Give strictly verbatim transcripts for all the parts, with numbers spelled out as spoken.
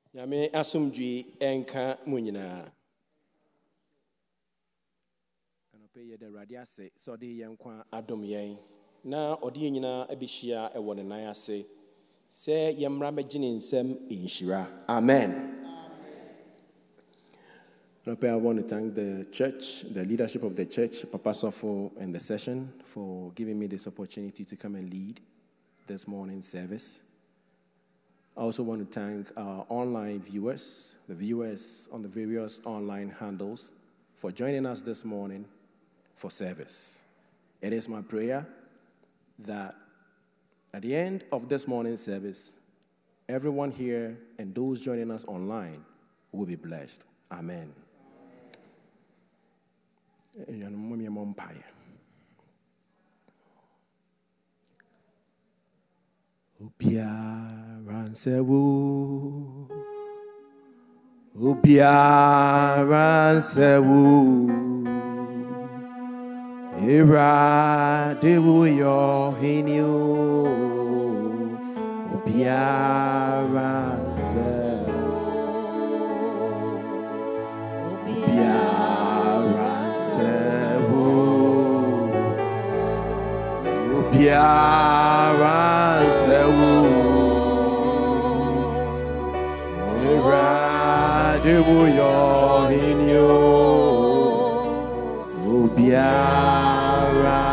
Nyame asomdwe enka munyina. Anope ye de Awurade ase so de yen kwa adom yen. Na ode nyina abehia ewo ne nan ase. Se yemra magine nsem inhira. Amen. Anope, I want to thank the church, the leadership of the church, Papa Sofo and the session for giving me this opportunity to come and lead this morning's service. I also want to thank our online viewers, the viewers on the various online handles, for joining us this morning for service. It is my prayer that at the end of this morning's service, everyone here and those joining us online will be blessed. Amen. Obiara nsewu, Obiara nsewu, Ira dewu yo henio, Obiara nsewu, Obiara nsewu, Obiara nsewu. Dewo yo hinyo ubiara.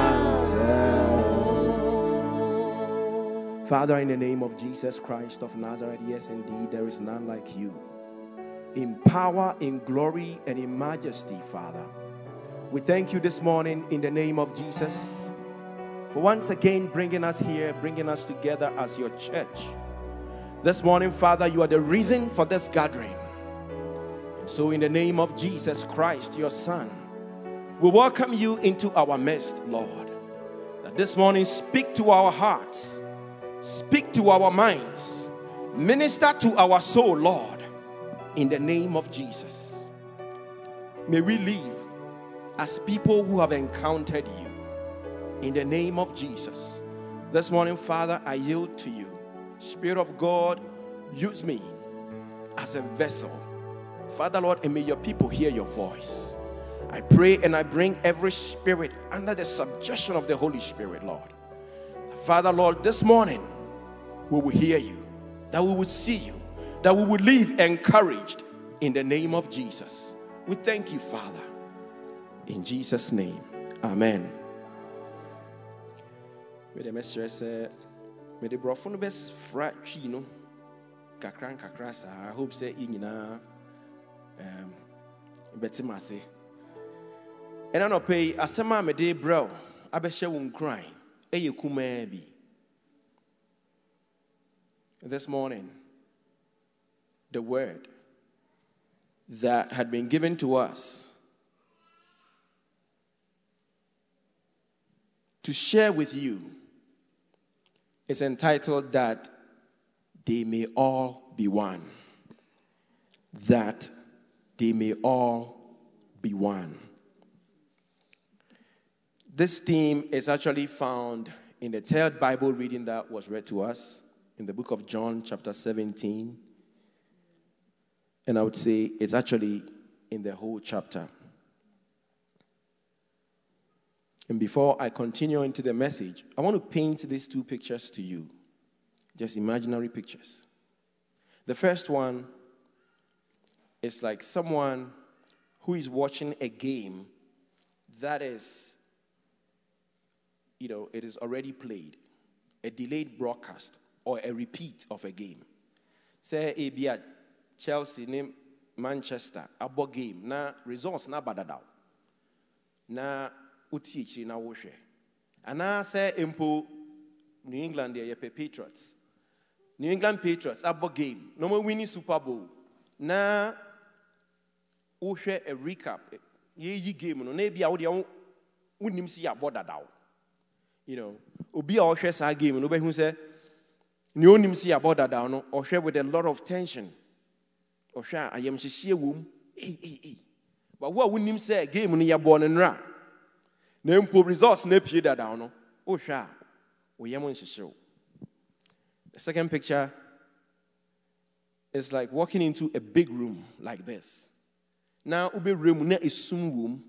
Father, in the name of Jesus Christ of Nazareth, yes indeed, there is none like you. In power, in glory, and in majesty, Father. We thank you this morning in the name of Jesus for once again bringing us here, bringing us together as your church. This morning, Father, you are the reason for this gathering. So in the name of Jesus Christ, your Son, we welcome you into our midst, Lord. That this morning, speak to our hearts, speak to our minds, minister to our soul, Lord, in the name of Jesus. May we live as people who have encountered you, in the name of Jesus. This morning, Father, I yield to you. Spirit of God, use me as a vessel. Father, Lord, and may your people hear your voice. I pray and I bring every spirit under the subjection of the Holy Spirit, Lord. Father, Lord, this morning we will hear you, that we would see you, that we would live encouraged in the name of Jesus. We thank you, Father. In Jesus' name, amen. May the message say, may the brofon best frat you know, kakran kakrasa. I hope say in na. Um, betimase. And I no pay asema me de bro. Abeshe won cry. Eye kuma bi. This morning, the word that had been given to us to share with you is entitled that they may all be one. That they may all be one. This theme is actually found in the third Bible reading that was read to us in the book of John, chapter seventeen. And I would say it's actually in the whole chapter. And before I continue into the message, I want to paint these two pictures to you, just imaginary pictures. The first one, it's like someone who is watching a game that is, you know, it is already played, a delayed broadcast or a repeat of a game. Say, A B at Chelsea, name Manchester, abo game, na results na badadao, na utichi na woshe. Ana say impo New England there yepe Patriots. New England Patriots abo game, no more winning Super Bowl. Na we share a recap. Ye game no na bia wo de wonim si ya boda daw. You know, obi a wo hwe sa game no be hu se ne onim si ya boda daw no, o hwe with a lot of tension. O hwe ayem hyehye wom. Eh eh eh. But wo a wonim se game no ya bo no nra. Na mpo results na pie da daw no, o hwe a o yem hyehye. The second picture it's like walking into a big room like this. Now, ube room na isum room.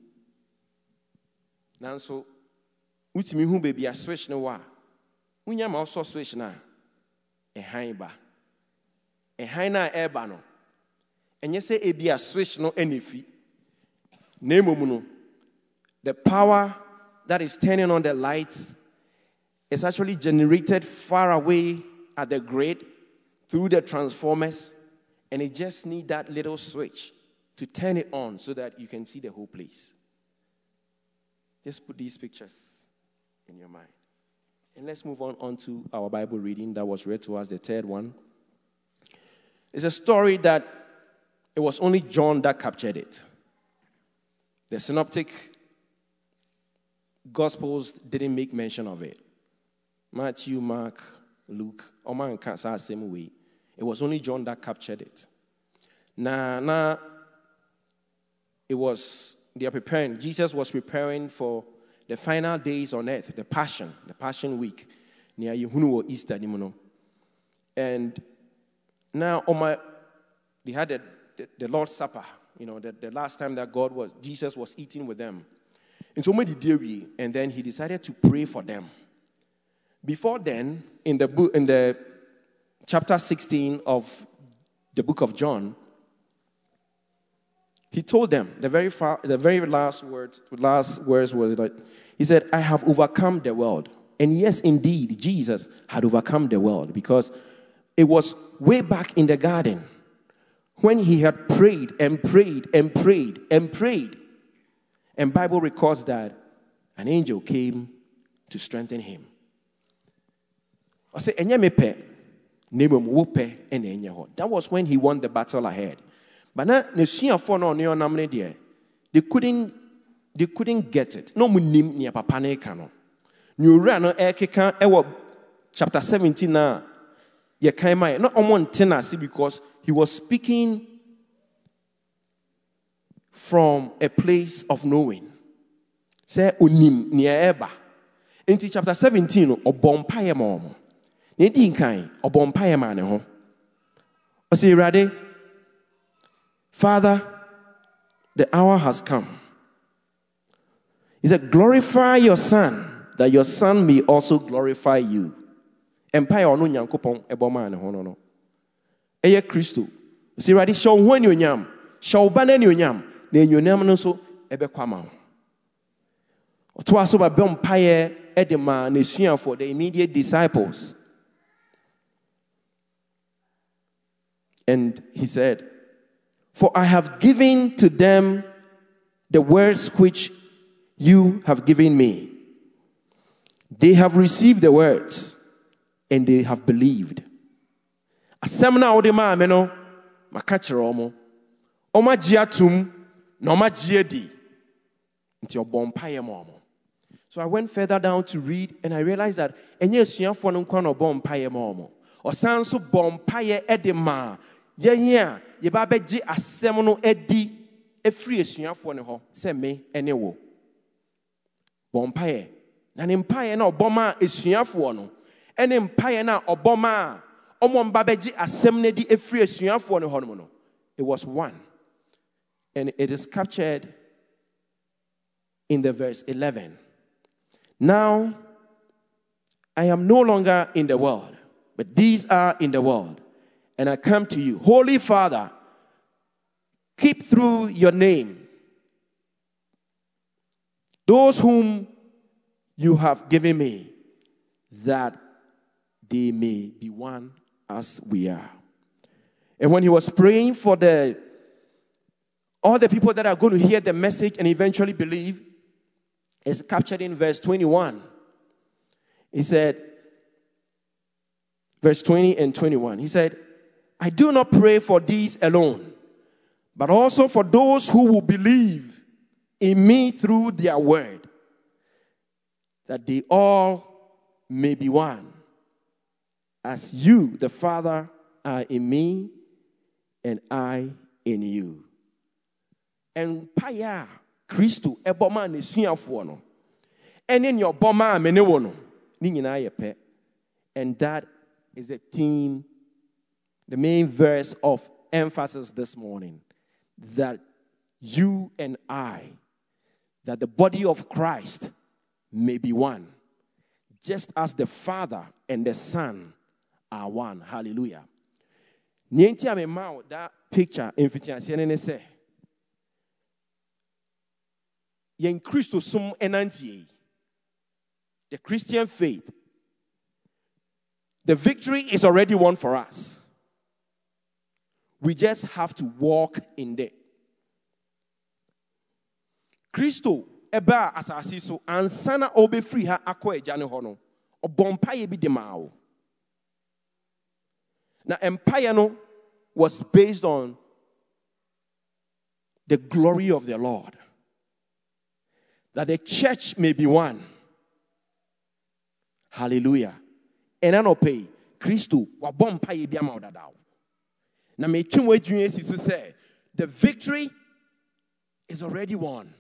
Now, so, utimi hu baby a switch no wa. Unya ma also switch na. E hain ba. E hain na e ba no. Enye se e bi a switch no enefi. Name no. The power that is turning on the lights is actually generated far away at the grid through the transformers, and it just needs that little switch to turn it on so that you can see the whole place. Just put these pictures in your mind. And let's move on, on to our Bible reading that was read to us, the third one. It's a story that it was only John that captured it. The synoptic Gospels didn't make mention of it. Matthew, Mark, Luke, Oman can't say the same way. It was only John that captured it. Now, now, it was, they are preparing, Jesus was preparing for the final days on earth, the Passion, the Passion Week, near Yehunu or Easter, and now, on my, they had the, the, the Lord's Supper, you know, the, the last time that God was, Jesus was eating with them. And so many did, and then he decided to pray for them. Before then, in the book, in the chapter sixteen of the book of John, he told them the very far, the very last words. Last words was that he said, "I have overcome the world." And yes, indeed, Jesus had overcome the world, because it was way back in the garden when he had prayed and prayed and prayed and prayed. And Bible records that an angel came to strengthen him. I say, that was when he won the battle ahead. But now, they couldn't, they couldn't get it. No munim ni papa ne kano. New rano ekeka ewo chapter seventeen na ye kaimai. Not on tenasi, because he was speaking from a place of knowing. Say unim ni eba. Into chapter seventeen o bompaye mo. Ni di nkan o bompaye ma ne ho. O say ready? Father, the hour has come. He said, glorify your son, that your son may also glorify you. Empire onu nyankopon eboma ne ho no no. Eye Christo. You see ready? Show when you nyam. Show ba na ni onyam. Na enyonam no so ebekwa ma ho. Oto aso ba bompaye edema na suan for the immediate disciples. And he said, for I have given to them the words which you have given me. They have received the words, and they have believed. Asemna odema ameno makachira omo. Oma jiatum na oma jiedi. Nti obompaye mo. So I went further down to read, and I realized that enye suafo no nkwa no bompaye mo. Osanso bompaye edema. Yenya ye ba beji asem no edi efri esuafo ne ho se me ene wo. Bompaye na ne mpaye na oboma esuafo no ene mpaye na oboma omo mba beji asem ne di efri esuafo ne ho no. It was one, and it is captured in the verse eleven. Now I am no longer in the world, but these are in the world, and I come to you. Holy Father, keep through your name those whom you have given me, that they may be one as we are. And when he was praying for the all the people that are going to hear the message and eventually believe, it's captured in verse twenty-one. He said, verse twenty and twenty-one, he said, I do not pray for these alone, but also for those who will believe in me through their word, that they all may be one, as you, the Father, are in me, and I in you. And paya Christo eboma ne suafo no, ene ne oboma mene wo no, ni nyina ye pe. And that is the theme the main verse of emphasis this morning, that you and I, that the body of Christ may be one, just as the Father and the Son are one. Hallelujah. Nienti amemao that picture in fitianse say yen Christo sum enantie. The Christian faith, the victory is already won for us. We just have to walk in there. Christo eba asasi so ansana obe free ha akọ eja ne ho no obompaye bi de mao. Now empire no was based on the glory of the Lord, that the church may be one. Hallelujah. And I no pay Christo wa bompaye bi ama odadaw. Na me twin esi so say the victory is already won.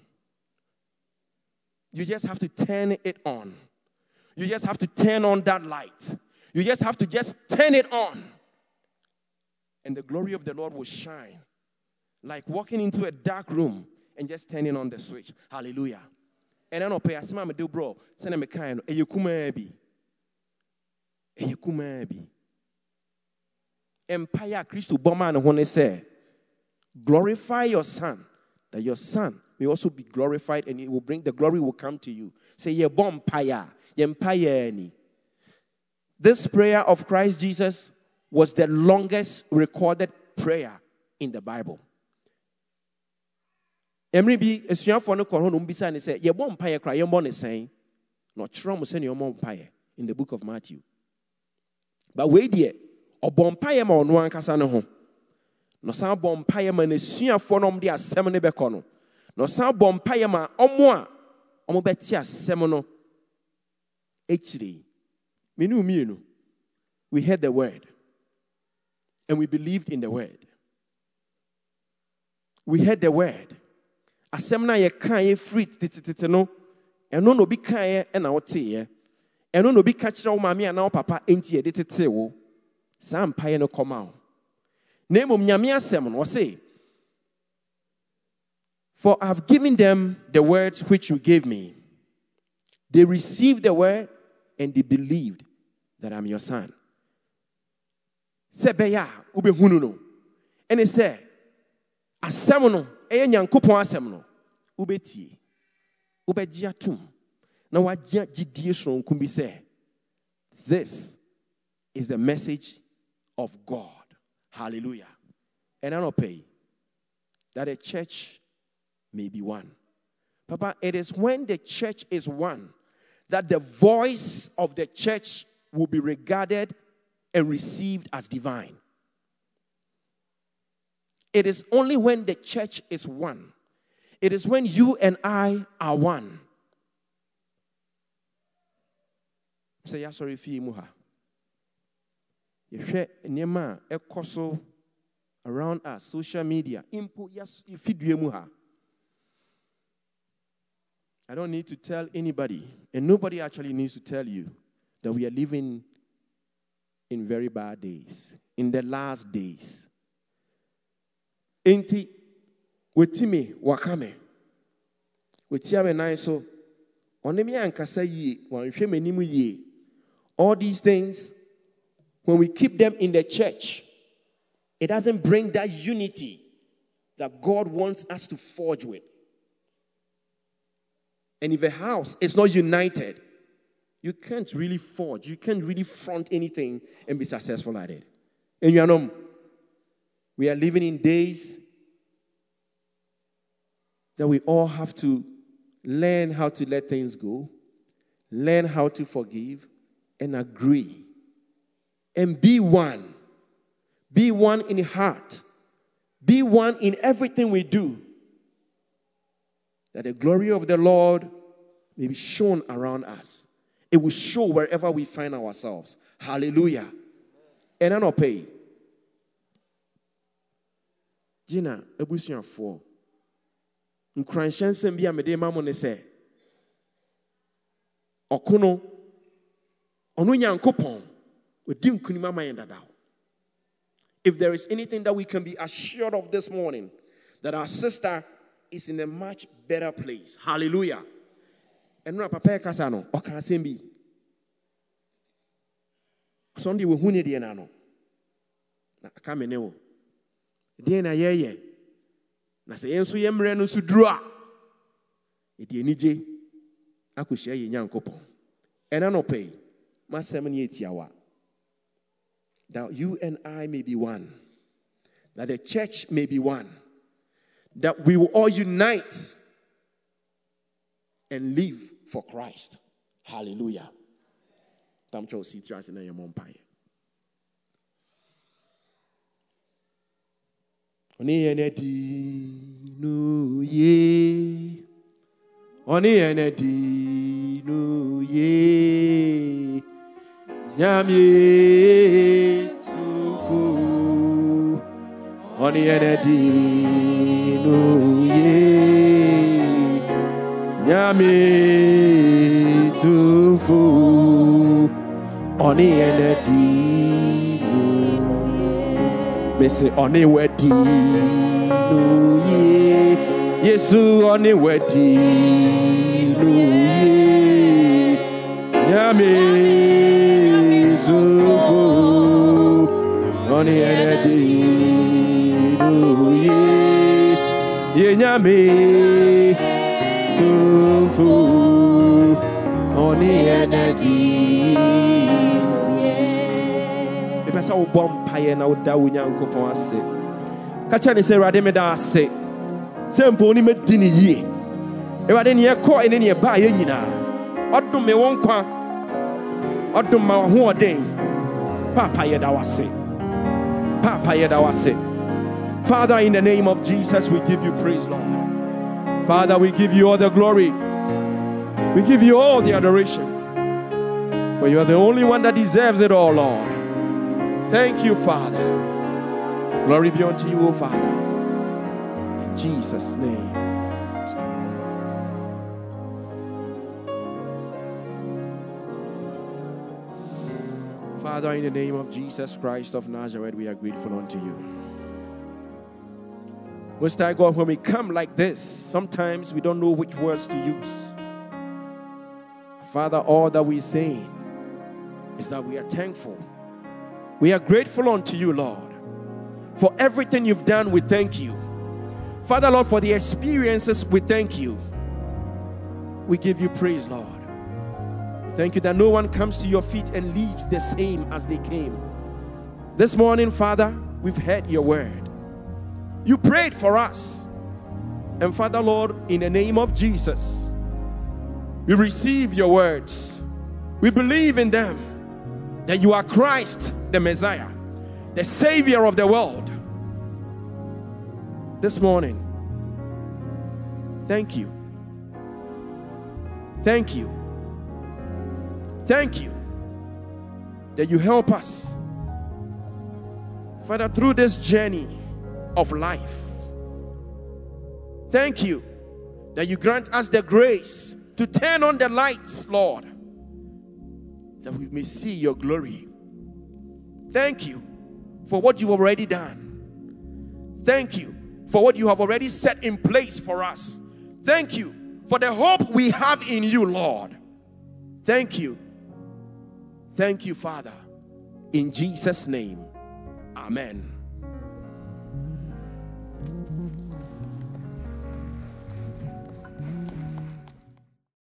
You just have to turn it on. You just have to turn on that light. You just have to just turn it on. And the glory of the Lord will shine. Like walking into a dark room and just turning on the switch. Hallelujah. And I don't pay as mama do bro. Send me kind. E yekuma bi. E yekuma bi. Empire Christo Boma and when say, glorify your son, that your son may also be glorified, and it will bring the glory will come to you. Say ye bom paya, ye empire ni. This prayer of Christ Jesus was the longest recorded prayer in the Bible. Emri bi esuafo no kɔ ho no mbisa ne sɛ ye bom paya kra ye mbɔ ne sɛn. No tro mo sɛ ne bom paya in the book of Matthew. But we die ɔbɔmpaeɛ ma ɔno ankasa ne ho. No san bɔmpaeɛ ma n'asuafoɔ no de asɛm ne bɛkɔ no. No san bɔmpaeɛ ma ɔmo a ɔmo bɛte asɛm no ekyire. Menu mienu. We heard the word and we believed in the word. We heard the word. Asɛm na yɛ kan yɛ fruit titititi no. Ɛno no bi kan yɛ ɛna ɔte yɛ. Ɛno no bi ka kyerɛ wo maame ana wo papa enti yɛ de tete wo. Sam paye no come out. Name nyame asem no say, for I have given them the words which you gave me. They received the word and they believed that I'm your son. Sebeya ube hunu no. And it said, asem no, eye nyankopon asem no, ube tie, ube jiatum. Na wajia jidie sonkum bi say, this is the message of God. Hallelujah. And I don't pay that a church may be one. Papa, it is when the church is one that the voice of the church will be regarded and received as divine. It is only when the church is one. It is when you and I are one. Say, yeah, sorry, fi muha. Yehwe nyema ekoso around us, social media. Impo yes ifidue mu ha. I don't need to tell anybody, and nobody actually needs to tell you that we are living in very bad days, in the last days. Enti wetime wakame. Wetiame nai so onemi ankasa yi, wanhwe manimu yi. All these things, when we keep them in the church, it doesn't bring that unity that God wants us to forge with. And if a house is not united, you can't really forge. You can't really front anything and be successful at it. And you know, we are living in days that we all have to learn how to let things go, learn how to forgive, and agree. And be one. Be one in heart. Be one in everything we do. That the glory of the Lord may be shown around us. It will show wherever we find ourselves. Hallelujah. And I don't pay. Gina, ebusian for. Nkranchen sembi amede mamone se. Okono. Onu nyankopon. Odi nkunima mayenda dawo. if there is anything that we can be assured of this morning, that our sister is in a much better place. Hallelujah. And no papa kasano o kan sembi. Sunday we huni de na no. Na aka me ne wo. De na yeye. Na se yenso yemre no su duru a. E de anije akohia ye Nyankopon. Ena no pay. Ma sem ne etiawa. That you and I may be one. That the church may be one. That we will all unite and live for Christ. Hallelujah. Tamcho situation in your empire. Oni enedi nu ye. Oni enedi nu ye. Nyami tufu. Oni enedi nu ye. Nyami tufu. Oni enedi nu. Me say oni wedi nu ye. Yesu oni wedi nu ye. Nyami tufu. Oni enedi nu ye. Ye nyami tufu. Oni enedi. Pesa wo bom paye na wo da wo Nyankopon ase. Ka cha ne se Awurade me da ase. Se mpo ni medi ne yie. Awurade ne ye ko ene ne ye ba ye nyina. Odom me won kwa. Odom ma ho oden. Papa ye da wase. Papa ye da wase. Father, in the name of Jesus, we give you praise, Lord. Father, we give you all the glory. We give you all the adoration. For you are the only one that deserves it all, Lord. Thank you, Father. Glory be unto you, O Father. In Jesus' name. Father, in the name of Jesus Christ of Nazareth, we are grateful unto you. Most High God, when we come like this, sometimes we don't know which words to use. Father, all that we're saying is that we are thankful. We are grateful unto you, Lord. For everything you've done, we thank you. Father, Lord, for the experiences, we thank you. We give you praise, Lord. We thank you that no one comes to your feet and leaves the same as they came. This morning, Father, we've heard your word. You prayed for us. And Father, Lord, in the name of Jesus, we receive your words. We believe in them, that you are Christ, the Messiah, the Savior of the world. This morning, thank you. Thank you. Thank you that you help us, Father, through this journey of life. Thank you that you grant us the grace to turn on the lights, Lord, that we may see your glory. Thank you for what you've already done. Thank you for what you have already set in place for us. Thank you for the hope we have in you, Lord. Thank you. Thank you, Father. In Jesus' name, amen.